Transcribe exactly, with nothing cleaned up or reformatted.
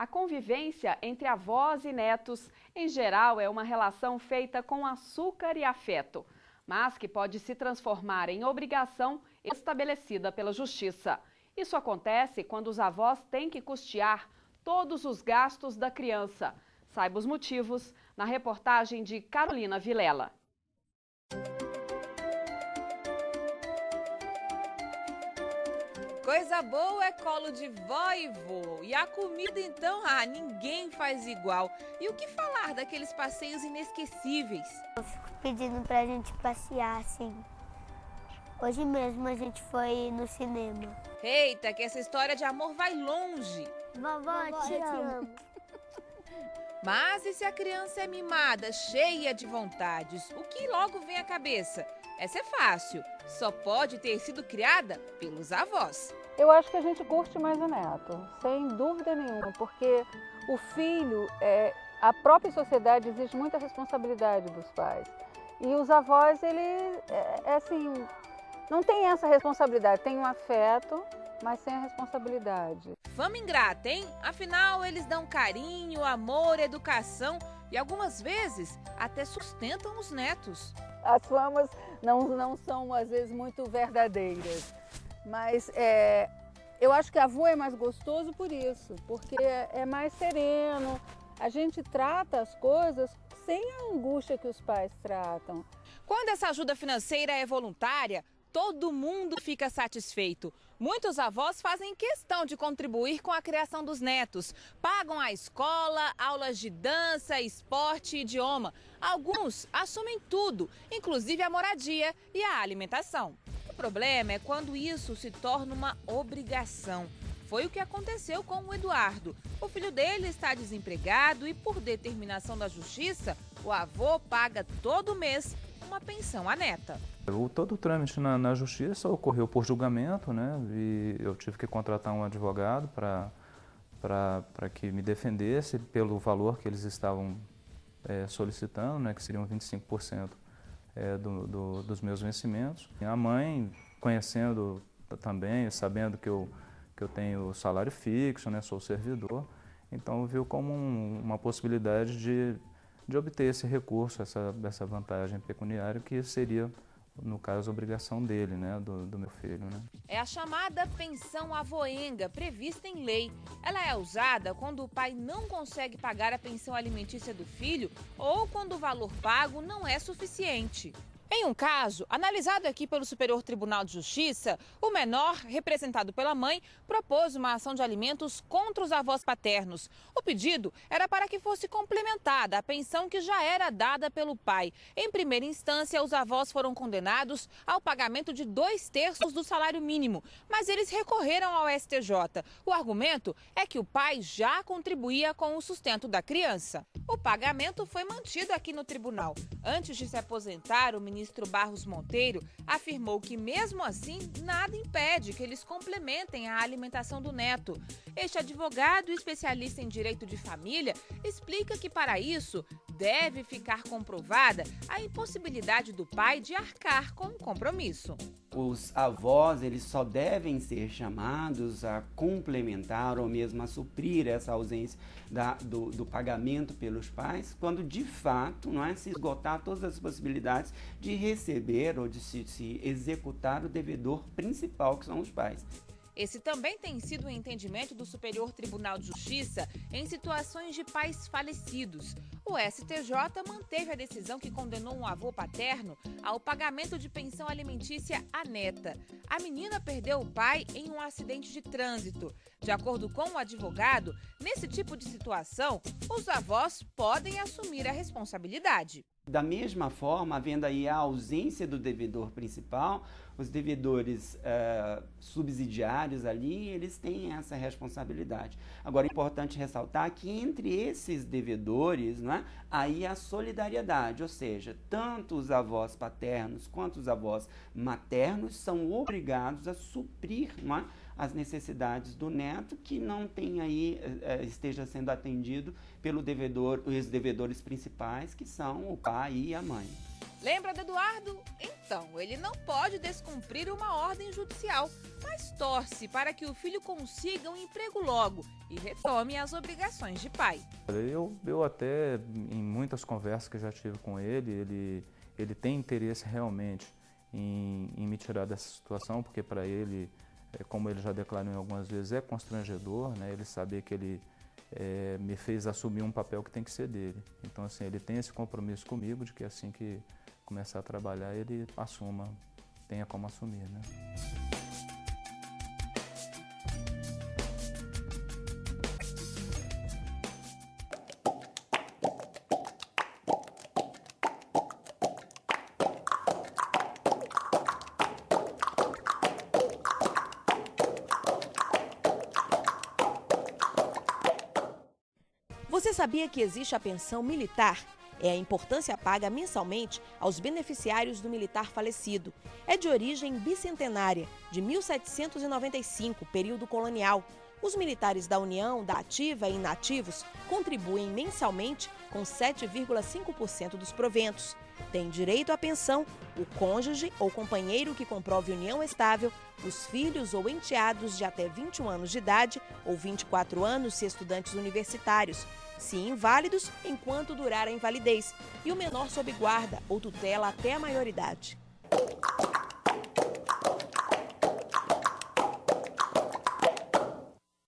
A convivência entre avós e netos, em geral, é uma relação feita com açúcar e afeto, mas que pode se transformar em obrigação estabelecida pela justiça. Isso acontece quando os avós têm que custear todos os gastos da criança. Saiba os motivos na reportagem de Carolina Vilela. Coisa boa é colo de vó e vô. E a comida, então, ah, ninguém faz igual. E o que falar daqueles passeios inesquecíveis? Eu fico pedindo pra gente passear, assim. Hoje mesmo a gente foi no cinema. Eita, que essa história de amor vai longe. Vovó, Vovó te, eu te amo. Mas e se a criança é mimada, cheia de vontades? O que logo vem à cabeça? Essa é fácil. Só pode ter sido criada pelos avós. Eu acho que a gente curte mais o neto, sem dúvida nenhuma, porque o filho, é, a própria sociedade exige muita responsabilidade dos pais. E os avós, ele, é, é assim, não tem essa responsabilidade, tem um afeto, mas sem a responsabilidade. Fama ingrata, hein? Afinal, eles dão carinho, amor, educação e algumas vezes até sustentam os netos. As famas não, não são, às vezes, muito verdadeiras, mas é, eu acho que avô é mais gostoso por isso, porque é, é mais sereno, a gente trata as coisas sem a angústia que os pais tratam. Quando essa ajuda financeira é voluntária, todo mundo fica satisfeito. Muitos avós fazem questão de contribuir com a criação dos netos. Pagam a escola, aulas de dança, esporte e idioma. Alguns assumem tudo, inclusive a moradia e a alimentação. O problema é quando isso se torna uma obrigação. Foi o que aconteceu com o Eduardo. O filho dele está desempregado e, por determinação da justiça, o avô paga todo mês uma pensão à neta. O, todo o trâmite na, na justiça ocorreu por julgamento, né? E eu tive que contratar um advogado para que me defendesse pelo valor que eles estavam é, solicitando, né? Que seriam vinte e cinco por cento é, do, do, dos meus vencimentos. E a mãe, conhecendo também, sabendo que eu, que eu tenho salário fixo, né? Sou servidor, então viu como um, uma possibilidade de, de obter esse recurso, essa, essa vantagem pecuniária que seria, no caso, a obrigação dele, né, do, do meu filho, né? É a chamada pensão avoenga, prevista em lei. Ela é usada quando o pai não consegue pagar a pensão alimentícia do filho ou quando o valor pago não é suficiente. Em um caso, analisado aqui pelo Superior Tribunal de Justiça, o menor, representado pela mãe, propôs uma ação de alimentos contra os avós paternos. O pedido era para que fosse complementada a pensão que já era dada pelo pai. Em primeira instância, os avós foram condenados ao pagamento de dois terços do salário mínimo, mas eles recorreram ao S T J. O argumento é que o pai já contribuía com o sustento da criança. O pagamento foi mantido aqui no tribunal. Antes de se aposentar, o ministro ministro Barros Monteiro afirmou que, mesmo assim, nada impede que eles complementem a alimentação do neto. Este advogado e especialista em direito de família explica que, para isso, deve ficar comprovada a impossibilidade do pai de arcar com o compromisso. Os avós, eles só devem ser chamados a complementar ou mesmo a suprir essa ausência da, do, do pagamento pelos pais, quando de fato, não é, se esgotar todas as possibilidades de receber ou de se, se executar o devedor principal, que são os pais. Esse também tem sido o entendimento do Superior Tribunal de Justiça em situações de pais falecidos. O S T J manteve a decisão que condenou um avô paterno ao pagamento de pensão alimentícia à neta. A menina perdeu o pai em um acidente de trânsito. De acordo com o advogado, nesse tipo de situação, os avós podem assumir a responsabilidade. Da mesma forma, havendo aí a ausência do devedor principal, os devedores uh, subsidiários ali, eles têm essa responsabilidade. Agora, é importante ressaltar que entre esses devedores, né, aí a solidariedade, ou seja, tanto os avós paternos quanto os avós maternos são obrigados a suprir, né, as necessidades do neto que não tem aí, uh, esteja sendo atendido pelo devedor, os devedores principais, que são o pai e a mãe. Lembra do Eduardo? Então, ele não pode descumprir uma ordem judicial, mas torce para que o filho consiga um emprego logo e retome as obrigações de pai. Eu, eu até, em muitas conversas que já tive com ele, ele, ele tem interesse realmente em, em me tirar dessa situação, porque para ele, é, como ele já declarou algumas vezes, é constrangedor, né, ele saber que ele é, me fez assumir um papel que tem que ser dele. Então, assim, ele tem esse compromisso comigo de que assim que começar a trabalhar, ele assuma, tenha como assumir, né? Você sabia que existe a pensão militar? É a importância paga mensalmente aos beneficiários do militar falecido. É de origem bicentenária, de mil setecentos e noventa e cinco, período colonial. Os militares da União, da Ativa e inativos contribuem mensalmente com sete vírgula cinco por cento dos proventos. Tem direito à pensão o cônjuge ou companheiro que comprove união estável, os filhos ou enteados de até vinte e um anos de idade ou vinte e quatro anos se estudantes universitários, se inválidos enquanto durar a invalidez, e o menor sob guarda ou tutela até a maioridade.